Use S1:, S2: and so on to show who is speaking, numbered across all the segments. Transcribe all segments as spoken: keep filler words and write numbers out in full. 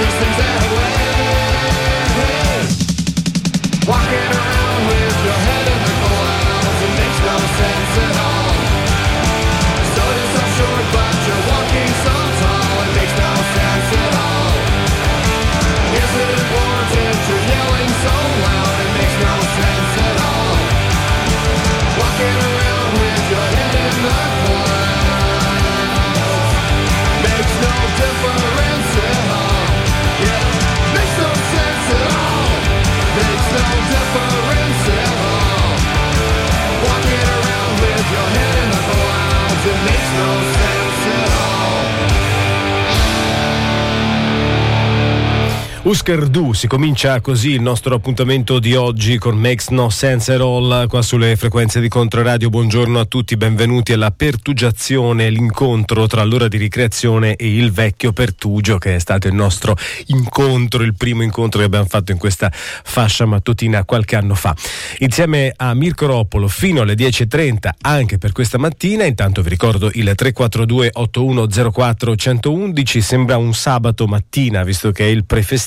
S1: Husker Du, si comincia così il nostro appuntamento di oggi con Makes No Sense at All qua sulle frequenze di Controradio. Buongiorno a tutti, benvenuti alla Pertugiazione, l'incontro tra l'ora di ricreazione e il vecchio Pertugio, che è stato il nostro incontro, il primo incontro che abbiamo fatto in questa fascia mattutina qualche anno fa. Insieme a Mirko Roppolo fino alle dieci e trenta anche per questa mattina. Intanto vi ricordo il tre quattro due otto uno zero quattro uno uno uno. Sembra un sabato mattina visto che è il prefestivo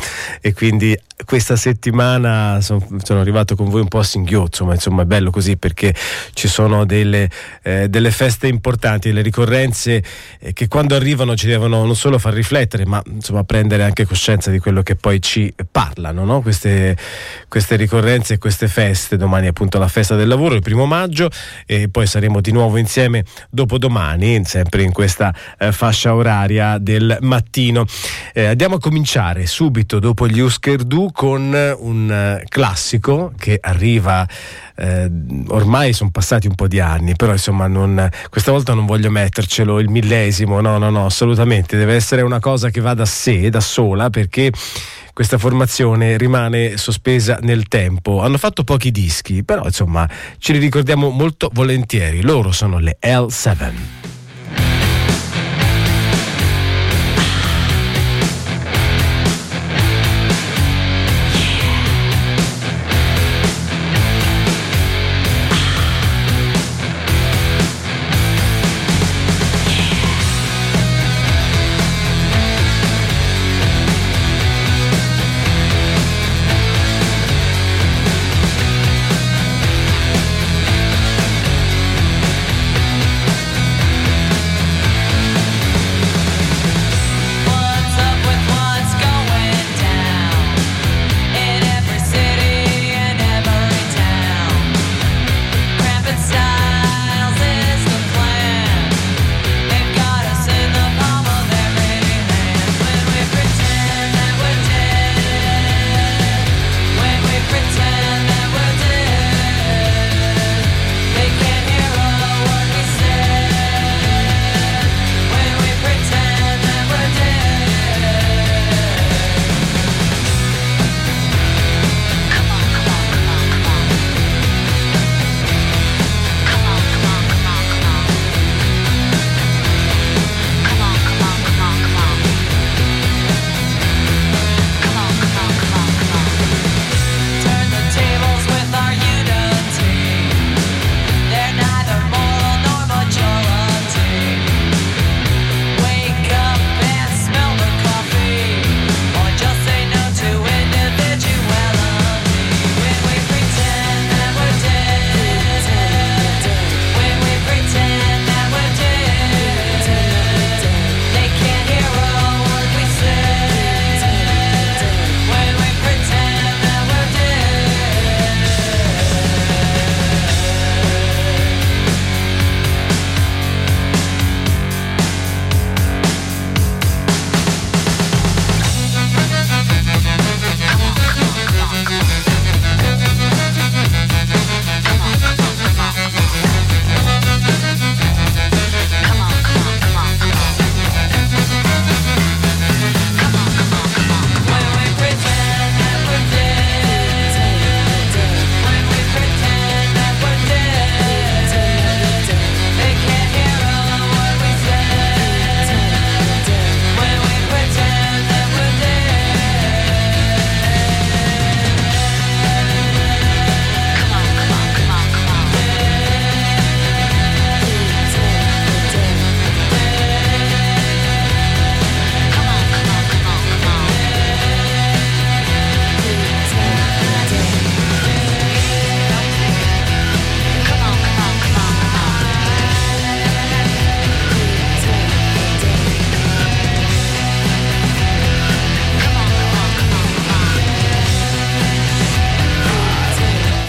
S1: e quindi questa settimana sono, sono arrivato con voi un po' a singhiozzo, ma insomma è bello così perché ci sono delle, eh, delle feste importanti, delle ricorrenze eh, che quando arrivano ci devono non solo far riflettere ma insomma prendere anche coscienza di quello che poi ci parlano, no? Queste, queste ricorrenze e queste feste. Domani è appunto la festa del lavoro, il primo maggio, e poi saremo di nuovo insieme dopodomani, sempre in questa eh, fascia oraria del mattino. Eh, andiamo a cominciare subito dopo gli Husker Du con un classico che arriva, eh, ormai sono passati un po' di anni, però insomma non, questa volta non voglio mettercelo il millesimo, no no no, assolutamente, deve essere una cosa che va da sé, da sola, perché questa formazione rimane sospesa nel tempo. Hanno fatto pochi dischi, però insomma ci li ricordiamo molto volentieri. Loro sono le L sette.
S2: Yeah.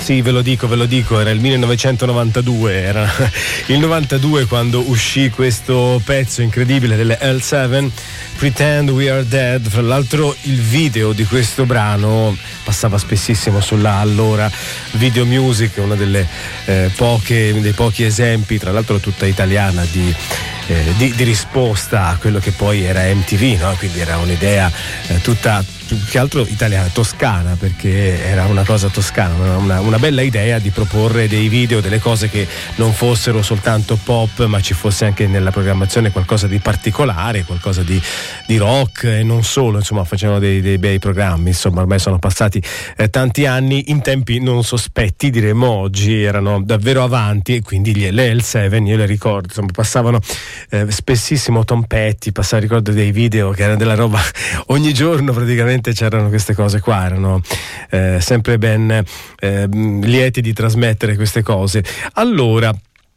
S1: Sì, ve lo dico, ve lo dico, era il millenovecentonovantadue, era il novantadue quando uscì questo pezzo incredibile delle L sette, Pretend We Are Dead. Fra l'altro il video di questo brano passava spessissimo sulla allora Video Music, una delle eh, poche, dei pochi esempi, tra l'altro tutta italiana, di Eh, di, di risposta a quello che poi era M T V, no? Quindi era un'idea eh, tutta più che altro italiana, toscana, perché era una cosa toscana, una, una bella idea di proporre dei video, delle cose che non fossero soltanto pop, ma ci fosse anche nella programmazione qualcosa di particolare, qualcosa di, di rock e non solo, insomma facevano dei, dei bei programmi. Insomma, ormai sono passati eh, tanti anni, in tempi non sospetti, diremmo oggi, erano davvero avanti, e quindi gli, le L sette io le ricordo, insomma, passavano eh, spessissimo Tom Petty, passava, ricordo dei video che erano della roba, ogni giorno praticamente c'erano queste cose qua, erano eh, sempre ben eh, lieti di trasmettere queste cose. Allora,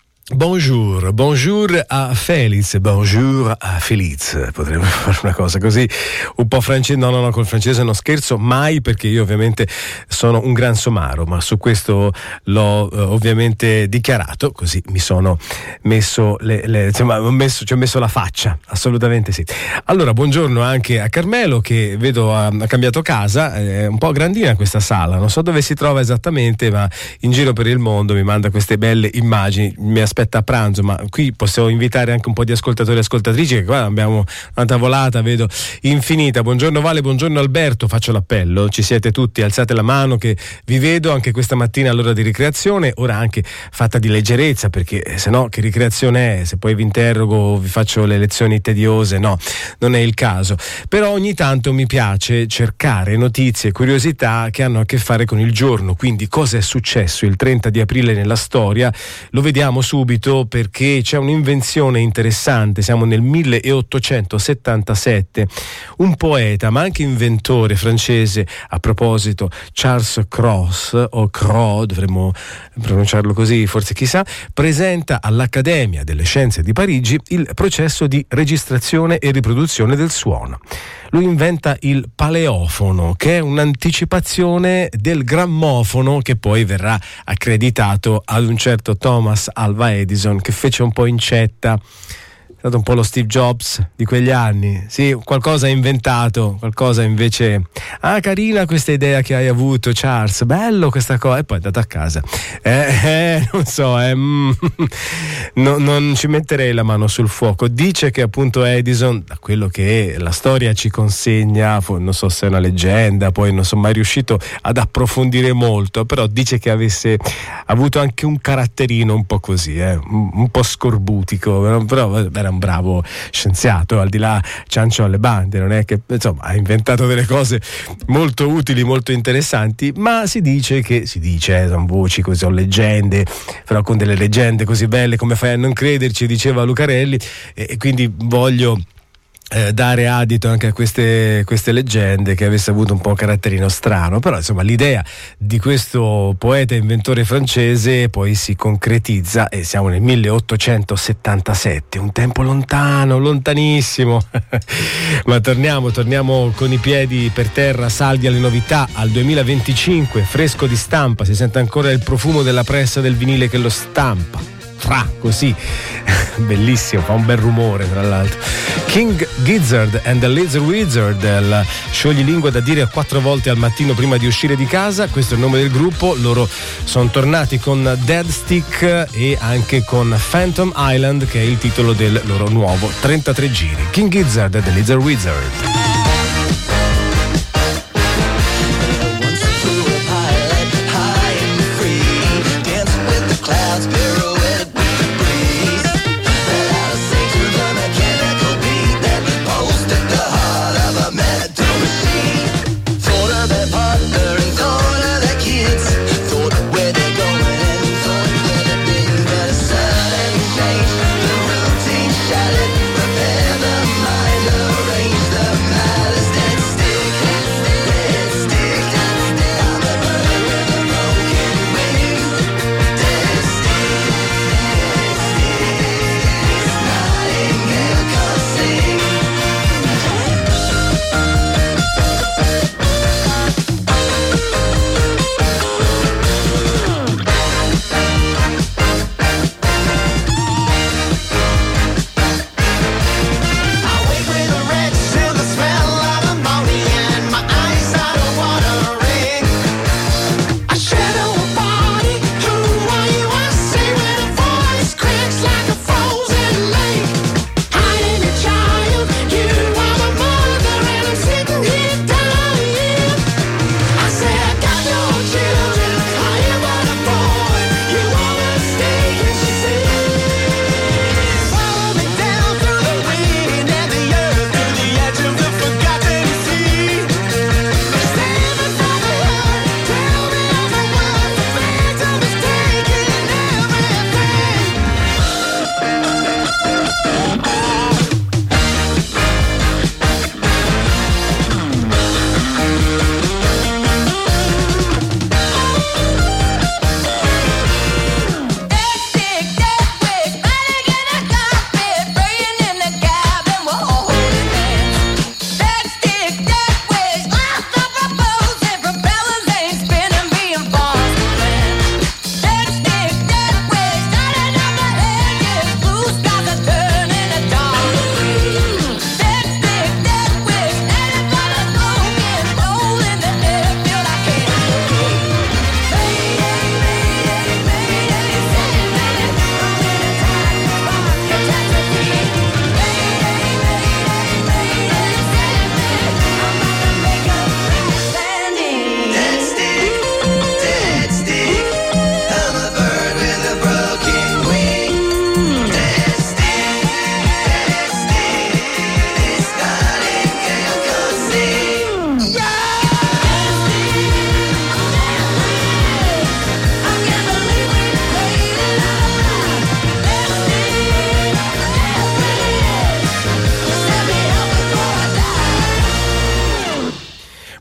S1: bonjour, bonjour a Feliz, bonjour a Feliz, potremmo fare una cosa così un po' francese. No, no, no, col francese non scherzo mai, perché io ovviamente sono un gran somaro, ma su questo l'ho eh, ovviamente dichiarato, così mi sono messo, le, le, insomma, ho messo, ci ho messo la faccia, assolutamente sì. Allora, buongiorno anche a Carmelo, che vedo ha, ha cambiato casa, è un po' grandina questa sala, non so dove si trova esattamente, ma in giro per il mondo mi manda queste belle immagini, mi aspetta a pranzo, ma qui possiamo invitare anche un po' di ascoltatori e ascoltatrici, che qua abbiamo una tavolata, vedo, infinita. Buongiorno Vale, buongiorno Alberto, faccio l'appello, ci siete tutti, alzate la mano che vi vedo anche questa mattina all'ora di ricreazione, ora anche fatta di leggerezza, perché se no che ricreazione è? Se poi vi interrogo, vi faccio le lezioni tediose, no, non è il caso. Però ogni tanto mi piace cercare notizie e curiosità che hanno a che fare con il giorno, quindi cosa è successo il trenta di aprile nella storia, lo vediamo subito, perché c'è un'invenzione interessante. Siamo nel milleottocentosettantasette, un poeta ma anche inventore francese, a proposito Charles Cros, o Cros, dovremmo pronunciarlo così, forse chissà, presenta all'Accademia delle Scienze di Parigi il processo di registrazione e riproduzione del suono. Lui inventa il paleofono, che è un'anticipazione del grammofono, che poi verrà accreditato ad un certo Thomas Alva Edison, che fece un po' incetta. È stato un po' lo Steve Jobs di quegli anni. Sì, qualcosa ha inventato, qualcosa invece. Ah, carina questa idea che hai avuto, Charles, bello questa cosa, e poi è andato a casa. Eh, eh non so, eh, mm, no, non ci metterei la mano sul fuoco. Dice che appunto Edison, da quello che la storia ci consegna, non so se è una leggenda, poi non sono mai riuscito ad approfondire molto, però dice che avesse avuto anche un caratterino un po' così, eh, un, un po' scorbutico, però era un bravo scienziato, al di là ciancio alle bande, non è che insomma ha inventato delle cose molto utili, molto interessanti, ma si dice che si dice, eh, sono voci così, sono leggende, però con delle leggende così belle come fai a non crederci, diceva Lucarelli, e, e quindi voglio Eh, dare adito anche a queste, queste leggende, che avesse avuto un po' un caratterino strano. Però insomma l'idea di questo poeta inventore francese poi si concretizza, e siamo nel milleottocentosettantasette, un tempo lontano, lontanissimo. Ma torniamo, torniamo con i piedi per terra, saldi alle novità, al duemilaventicinque, fresco di stampa, si sente ancora il profumo della pressa del vinile che lo stampa. Fra, così, bellissimo, fa un bel rumore tra l'altro. King Gizzard and the Lizard Wizard, il scioglilingua da dire quattro volte al mattino prima di uscire di casa, questo è il nome del gruppo. Loro sono tornati con Dead Stick e anche con Phantom Island, che è il titolo del loro nuovo trentatré giri. King Gizzard and the Lizard Wizard.
S2: Prepare the mind, arrange the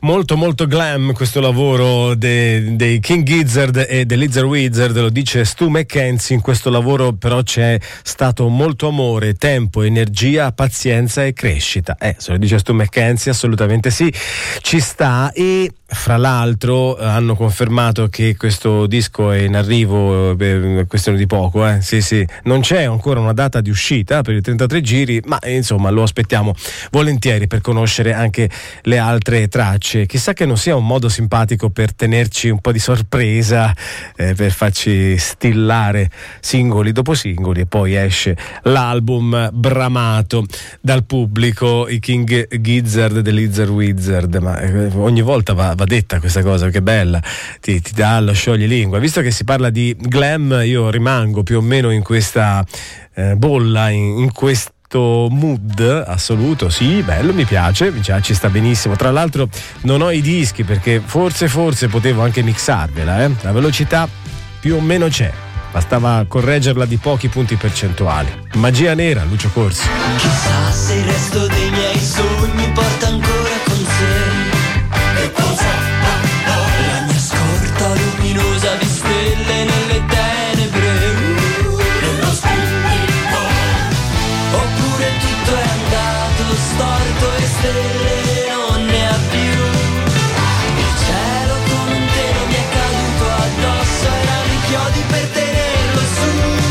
S1: Molto molto glam questo lavoro dei, dei King Gizzard e dei Lizard Wizard, lo dice Stu McKenzie. In questo lavoro però c'è stato molto amore, tempo, energia, pazienza e crescita. Eh, se lo dice Stu McKenzie, assolutamente sì, ci sta. E fra l'altro hanno confermato che questo disco è in arrivo per questione di poco, eh. Sì sì, non c'è ancora una data di uscita per i trentatré giri, ma insomma lo aspettiamo volentieri per conoscere anche le altre tracce. Chissà che non sia un modo simpatico per tenerci un po' di sorpresa, eh, per farci stillare singoli dopo singoli, e poi esce l'album bramato dal pubblico, i King Gizzard dei Lizard Wizard. Ma eh, ogni volta va, va detta questa cosa, che bella, ti, ti dà lo scioglilingua. Visto che si parla di glam, io rimango più o meno in questa eh, bolla, in, in questo mood assoluto. Sì, bello, mi piace, mi piace, ci sta benissimo. Tra l'altro non ho i dischi perché forse forse potevo anche mixarvela, eh? La velocità più o meno c'è, bastava correggerla di pochi punti percentuali. Magia nera, Lucio Corsi.
S2: Chissà se il resto dei miei sogni porta ancora con sé. Che cosa? Oh, oh. La mia scorta luminosa di stelle nelle tenebre, nello spirito. Oppure tutto è andato storto e stelle non ne ha più. Il cielo con un telo mi è caduto addosso, erano i chiodi per tenerlo su.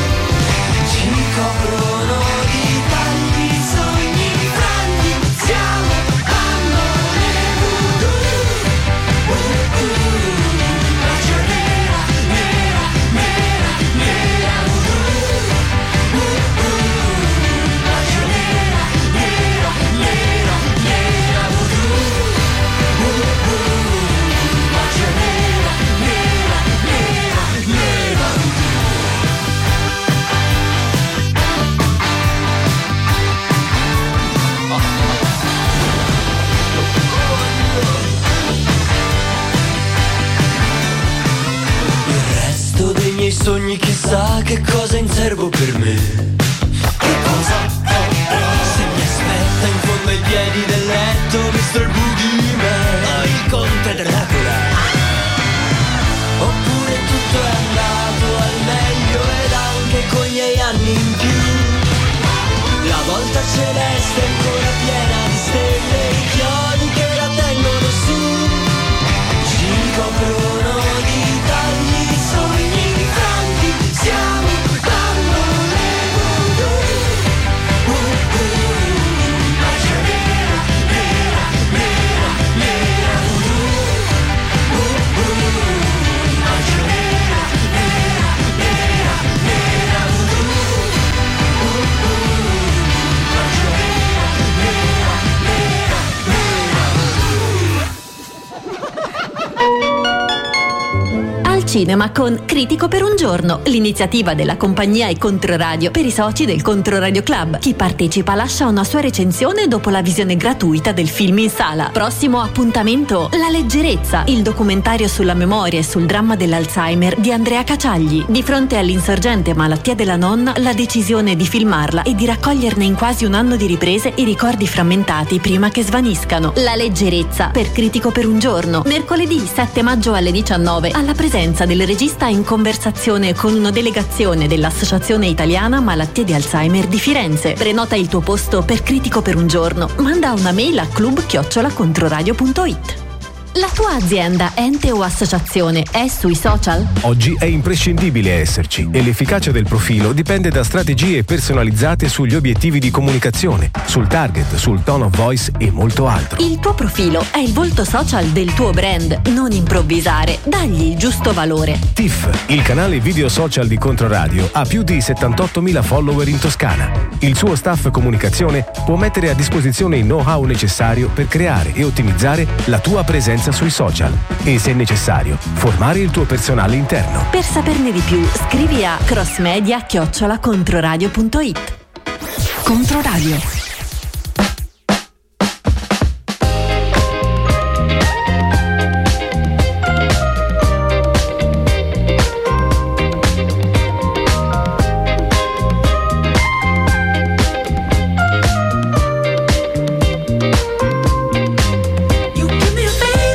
S2: Ci coprono di tanti sogni grandi, siamo bambole voodoo. Uh, uh, magia nera, nera, nera, nera voodoo. Uh, uh, magia nera, nera, nera, nera voodoo. Uh, uh, magia nera, nera, nera, nera il resto dei miei sogni, chissà che cosa in serbo per me. Che cosa? Oh, oh. Se mi aspetta in fondo ai piedi del letto mister Boogeyman, oh, il conte Dracula. Oppure tutto è andato al meglio ed anche con i miei anni in più. La volta celeste è ancora piena di stelle, i chiodi che la tengono su. Ci coprono di tagli sogni grandi, siamo bambole voodoo. Uh, uh, magia nera, nera, nera, nera voodoo. Uh, uh, magia nera, nera, nera, nera voodoo. Uh, uh, magia nera, nera, nera, nera voodoo.
S3: Al cinema con Critico per un giorno, l'iniziativa della compagnia e Controradio per i soci del Controradio Club. Chi partecipa lascia una sua recensione dopo la visione gratuita del film in sala. Prossimo appuntamento, La leggerezza, il documentario sulla memoria e sul dramma dell'Alzheimer di Andrea Caciagli. Di fronte all'insorgente malattia della nonna, la decisione di filmarla e di raccoglierne in quasi un anno di riprese i ricordi frammentati prima che svaniscano. La leggerezza, per Critico per un giorno, mercoledì sette maggio alle diciannove, alla presenza del regista in conversazione con una delegazione dell'Associazione Italiana Malattie di Alzheimer di Firenze. Prenota il tuo posto per Critico per un giorno. Manda una mail a club chiocciola controradio punto it. La tua azienda, ente o associazione è sui social?
S4: Oggi è imprescindibile esserci e l'efficacia del profilo dipende da strategie personalizzate sugli obiettivi di comunicazione, sul target, sul tone of voice e molto altro.
S3: Il tuo profilo è il volto social del tuo brand, non improvvisare, dagli il giusto valore.
S4: T I F, il canale video social di Controradio, ha più di settantottomila follower in Toscana. Il suo staff comunicazione può mettere a disposizione il know-how necessario per creare e ottimizzare la tua presenza sui social e, se necessario, formare il tuo personale interno.
S3: Per saperne di più, scrivi a crossmedia chiocciola controradio punto it. Controradio.
S2: You give me a face.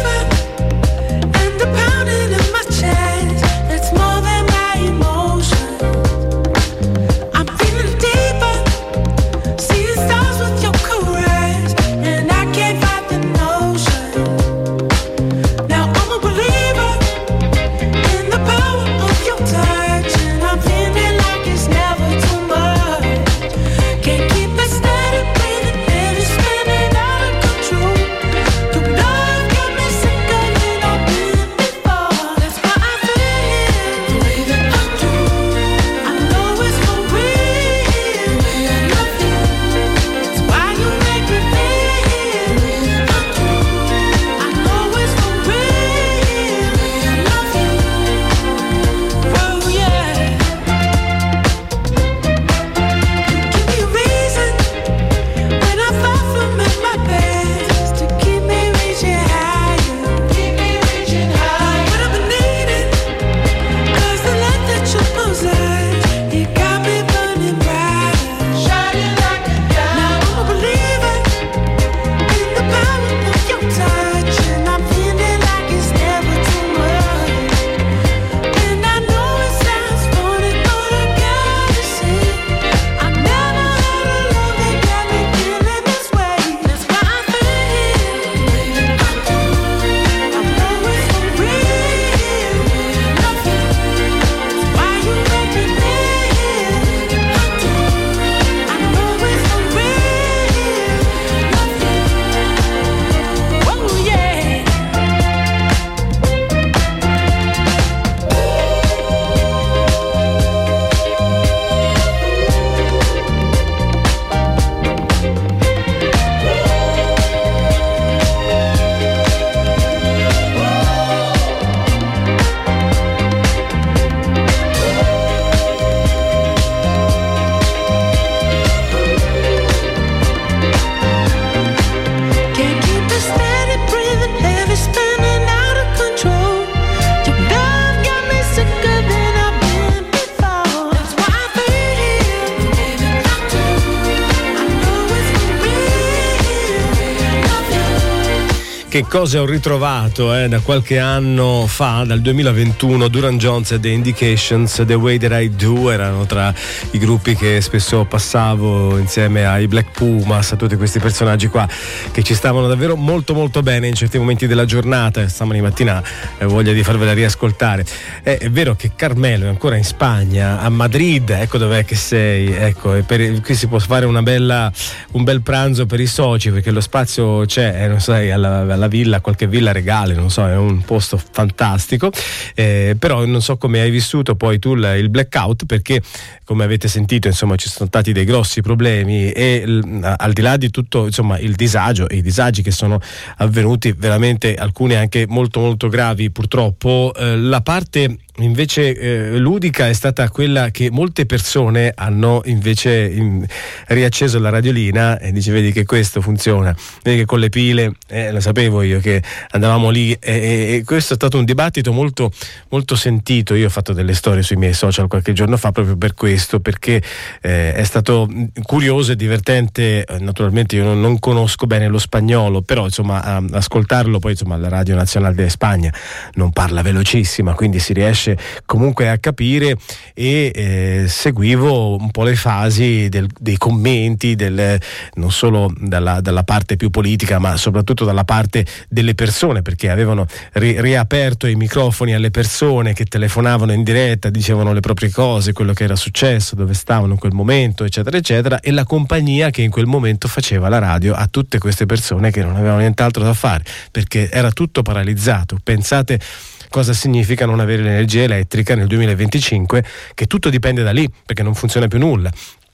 S1: che cosa ho ritrovato eh, da qualche anno fa, dal duemilaventuno. Duran Jones e The Indications, The Way That I Do erano tra i gruppi che spesso passavo insieme ai Black Pumas, a tutti questi personaggi qua che ci stavano davvero molto molto bene in certi momenti della giornata. Stamani mattina ho voglia di farvela riascoltare. Eh, è vero che Carmelo è ancora in Spagna, a Madrid, ecco dov'è che sei, ecco, e per, qui si può fare una bella, un bel pranzo per i soci, perché lo spazio c'è, eh, non sai, alla alla villa, qualche villa regale, non so, è un posto fantastico, eh, però non so come hai vissuto poi tu il, il blackout, perché come avete sentito insomma ci sono stati dei grossi problemi e l, al di là di tutto insomma il disagio e i disagi che sono avvenuti, veramente alcuni anche molto molto gravi purtroppo, eh, la parte invece eh, ludica è stata quella che molte persone hanno invece in, riacceso la radiolina e dice vedi che questo funziona, vedi che con le pile, eh, lo sapevo io che andavamo lì e, e, e questo è stato un dibattito molto molto sentito. Io ho fatto delle storie sui miei social qualche giorno fa proprio per questo, perché eh, è stato curioso e divertente. Naturalmente io non, non conosco bene lo spagnolo, però insomma a, ascoltarlo, poi insomma la Radio Nazionale de Spagna non parla velocissima, quindi si riesce comunque a capire, e eh, seguivo un po' le fasi del, dei commenti del, non solo dalla, dalla parte più politica ma soprattutto dalla parte delle persone, perché avevano ri, riaperto i microfoni alle persone che telefonavano in diretta, dicevano le proprie cose, quello che era successo, dove stavano in quel momento, eccetera eccetera, e la compagnia che in quel momento faceva la radio a tutte queste persone che non avevano nient'altro da fare, perché era tutto paralizzato. Pensate cosa significa non avere l'energia elettrica nel duemilaventicinque, che tutto dipende da lì, perché non funziona più nulla.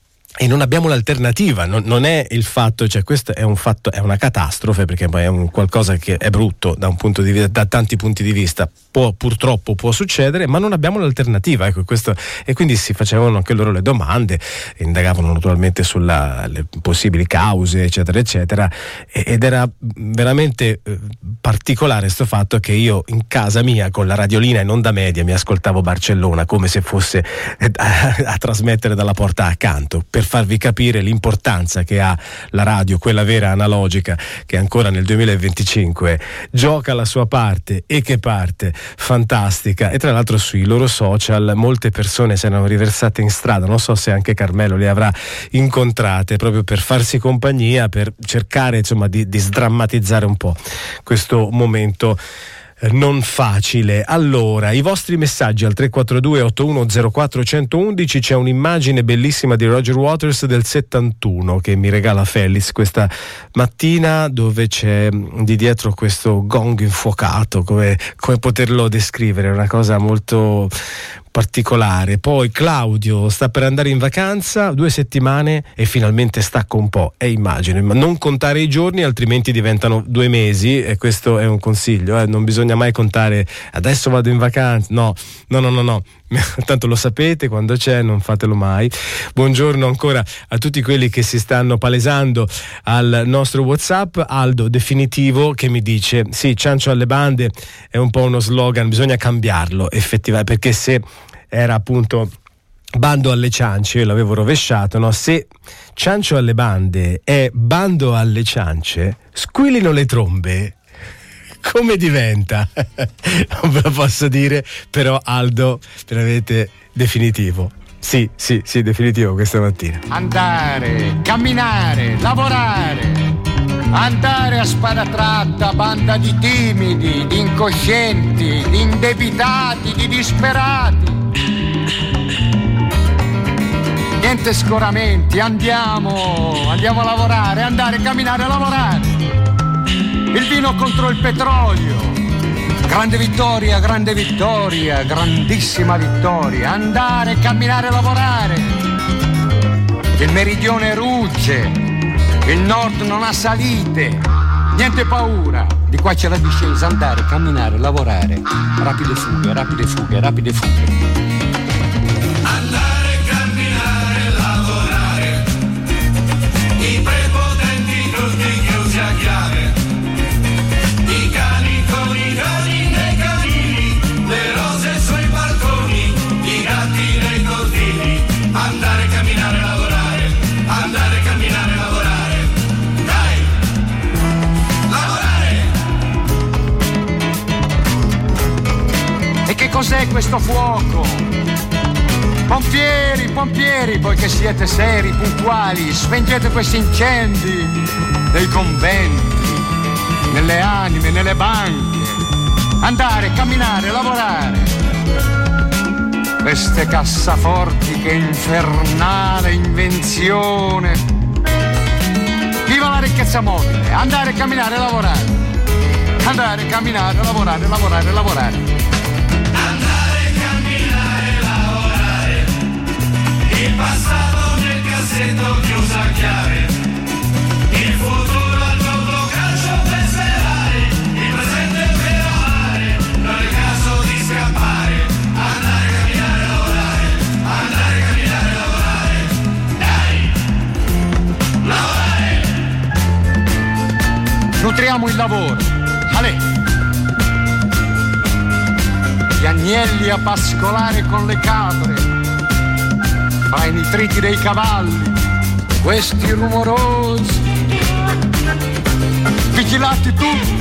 S1: E non abbiamo l'alternativa, non, non è il fatto, cioè questo è un fatto, è una catastrofe, perché poi è un qualcosa che è brutto da un punto di vista, da tanti punti di vista, può, purtroppo può succedere, ma non abbiamo l'alternativa, ecco questo. E quindi si facevano anche loro le domande, indagavano naturalmente sulle possibili cause, eccetera eccetera, ed era veramente eh, particolare sto fatto che io in casa mia con la radiolina in onda media mi ascoltavo Barcellona come se fosse eh, a, a trasmettere dalla porta accanto, per farvi capire l'importanza che ha la radio, quella vera analogica, che ancora nel duemilaventicinque gioca la sua parte, e che parte fantastica. E tra l'altro sui loro social molte persone si erano riversate in strada, non so se anche Carmelo le avrà incontrate, proprio per farsi compagnia, per cercare insomma di, di sdrammatizzare un po' questo momento non facile. Allora, i vostri messaggi al tre quattro due otto uno zero quattro uno uno uno. C'è un'immagine bellissima di Roger Waters del settantuno che mi regala Felix questa mattina, dove c'è di dietro questo gong infuocato. Come, come poterlo descrivere? È una cosa molto particolare. Poi Claudio sta per andare in vacanza, due settimane e finalmente stacco un po', e immagino, ma non contare i giorni altrimenti diventano due mesi, e questo è un consiglio, eh? Non bisogna mai contare adesso vado in vacanza, no no no no no tanto lo sapete, quando c'è non fatelo mai. Buongiorno ancora a tutti quelli che si stanno palesando al nostro WhatsApp. Aldo Definitivo che mi dice sì, ciancio alle bande è un po' uno slogan, bisogna cambiarlo effettivamente, perché se era appunto bando alle ciance, io l'avevo rovesciato, no? Se ciancio alle bande è bando alle ciance, squillino le trombe, come diventa? Non ve lo posso dire, però Aldo, veramente definitivo. Sì, sì, sì, definitivo questa mattina.
S5: Andare, camminare, lavorare, andare a spada tratta, banda di timidi, di incoscienti, di indebitati, di disperati. Niente scoramenti, andiamo, andiamo a lavorare, andare, camminare, lavorare. Il vino contro il petrolio, grande vittoria, grande vittoria, grandissima vittoria, andare, camminare, lavorare. Il meridione rugge, il nord non ha salite, niente paura, di qua c'è la discesa, andare, camminare, lavorare, rapide fughe, rapide fughe, rapide fughe.
S6: Andare, camminare, lavorare, i prepotenti tutti chiusi a chiave. I cani con i cani nei canini, le rose sui balconi, i gatti nei cortili. Andare, camminare, lavorare, andare, camminare, lavorare. Dai, lavorare,
S5: cos'è questo fuoco? Pompieri, pompieri, poiché siete seri, puntuali, spengete questi incendi nei conventi, nelle anime, nelle banche. Andare, camminare, lavorare. Queste cassaforti, che infernale invenzione. Viva la ricchezza mobile, andare, camminare, lavorare. Andare, camminare, lavorare, lavorare, lavorare.
S6: Andare, camminare, lavorare. Il passato nel cassetto chiuso a chiave. Il futuro al gioco calcio per sperare. Il presente per amare. Non è caso di scappare. Andare, camminare, lavorare. Andare, camminare, lavorare. Dai, lavorare.
S5: Nutriamo il lavoro. Ale. Gli agnelli a pascolare con le capre, fra i nitriti dei cavalli, questi rumorosi, vigilati tutti,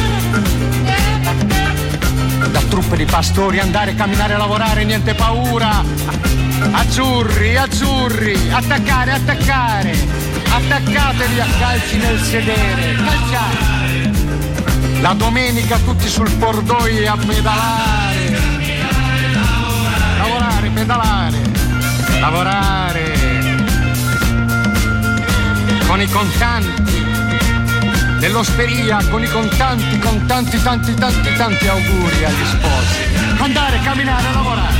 S5: da truppe di pastori, andare, camminare, lavorare, niente paura, azzurri, azzurri, attaccare, attaccare, attaccatevi a calci nel sedere, calciare. La domenica tutti sul cordoglio a pedalare. Lavorare, pedalare. Lavorare. Con i contanti. Nell'osteria, con i contanti, con tanti, tanti, tanti, tanti auguri agli sposi. Andare, camminare, lavorare.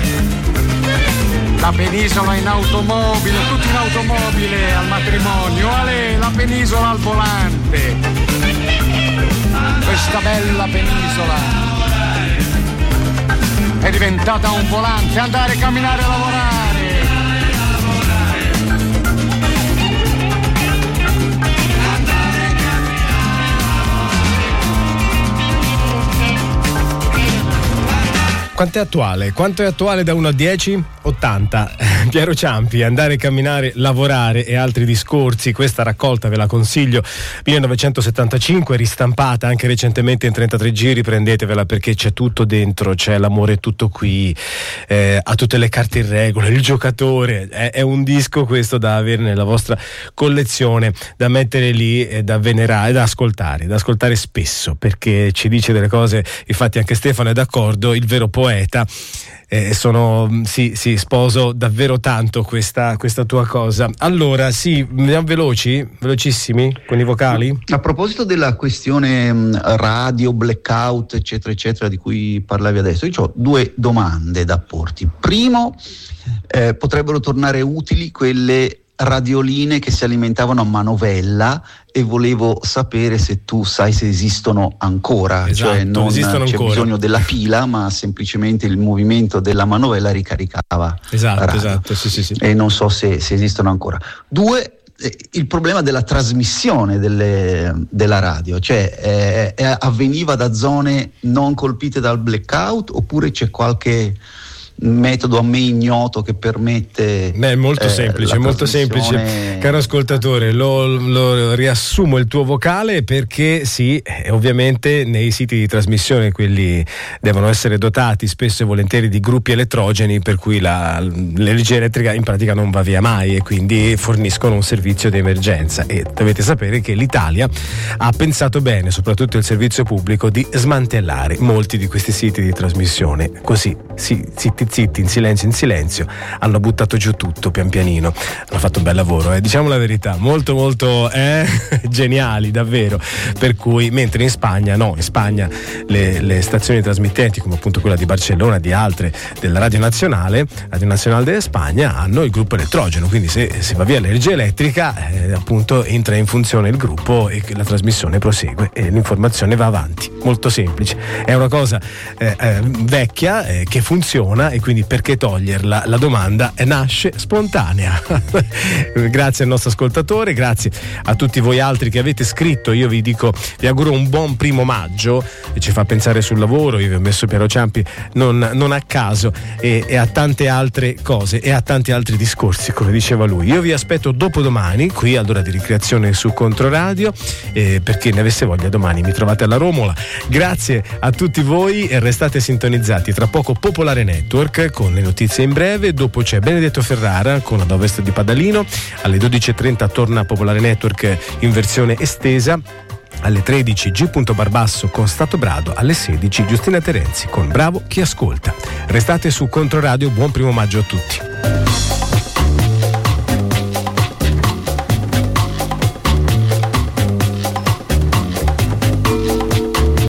S5: La penisola in automobile, tutti in automobile al matrimonio. Ale, la penisola al volante. Questa bella penisola è diventata un volante. Andare, camminare, lavorare.
S1: Quanto è attuale? Quanto è attuale da uno a dieci? ottanta. Piero Ciampi, Andare, camminare, lavorare e altri discorsi. Questa raccolta ve la consiglio, millenovecentosettantacinque, ristampata anche recentemente in trentatré giri, prendetevela perché c'è tutto dentro, c'è l'amore tutto qui, eh, ha tutte le carte in regola, il giocatore, è, è un disco questo da avere nella vostra collezione, da mettere lì e da venerare, da ascoltare, da ascoltare spesso, perché ci dice delle cose. Infatti anche Stefano è d'accordo, il vero poeta. Eh, sono sì, sì, sposo davvero tanto questa, questa tua cosa. Allora, sì, andiamo veloci, velocissimi con i vocali.
S7: A proposito della questione radio, blackout, eccetera, eccetera, di cui parlavi adesso, io ho due domande da porti. Primo, eh, potrebbero tornare utili quelle radioline che si alimentavano a manovella, e volevo sapere se tu sai se esistono ancora.
S1: Esatto,
S7: cioè non
S1: esistono
S7: c'è
S1: ancora.
S7: bisogno della pila, ma semplicemente il movimento della manovella ricaricava.
S1: Esatto,
S7: radio.
S1: esatto, sì, sì, sì.
S7: E non so se, se esistono ancora. Due, il problema della trasmissione delle, della radio, cioè eh, avveniva da zone non colpite dal blackout, oppure c'è qualche metodo a me ignoto che permette?
S1: Beh, è molto
S7: eh,
S1: semplice, molto semplice, caro ascoltatore. Lo, lo riassumo il tuo vocale, perché sì, eh, ovviamente nei siti di trasmissione, quelli devono essere dotati spesso e volentieri di gruppi elettrogeni, per cui la, l'energia elettrica in pratica non va via mai, e quindi forniscono un servizio di emergenza. E dovete sapere che l'Italia ha pensato bene, soprattutto il servizio pubblico, di smantellare molti di questi siti di trasmissione. Così, sì, zitti zitti, in silenzio in silenzio, hanno buttato giù tutto pian pianino. Hanno fatto un bel lavoro, eh? Diciamo la verità, molto molto eh? geniali davvero. Per cui, mentre in Spagna no, in Spagna le, le stazioni trasmittenti, come appunto quella di Barcellona, di altre della Radio Nazionale, Radio Nazionale della Spagna, hanno il gruppo elettrogeno, quindi se, se va via l'energia elettrica, eh, appunto entra in funzione il gruppo e la trasmissione prosegue e l'informazione va avanti. Molto semplice, è una cosa eh, eh, vecchia eh, che funziona, e quindi perché toglierla? La domanda nasce spontanea. Grazie al nostro ascoltatore, grazie a tutti voi altri che avete scritto. Io vi dico, vi auguro un buon primo maggio, e ci fa pensare sul lavoro. Io vi ho messo Piero Ciampi non, non a caso, e, e a tante altre cose e a tanti altri discorsi, come diceva lui. Io vi aspetto dopodomani qui all'ora di ricreazione su Controradio, eh, per chi ne avesse voglia. Domani mi trovate alla Romola Grazie a tutti voi e restate sintonizzati. Tra poco Popolare Network con le notizie in breve, dopo c'è Benedetto Ferrara con Ad Ovest di Padalino, alle dodici e trenta torna Popolare Network in versione estesa. Alle tredici G. Barbasso con Stato Brado, alle sedici Giustina Terenzi con Bravo chi ascolta. Restate su Controradio, buon primo maggio a tutti.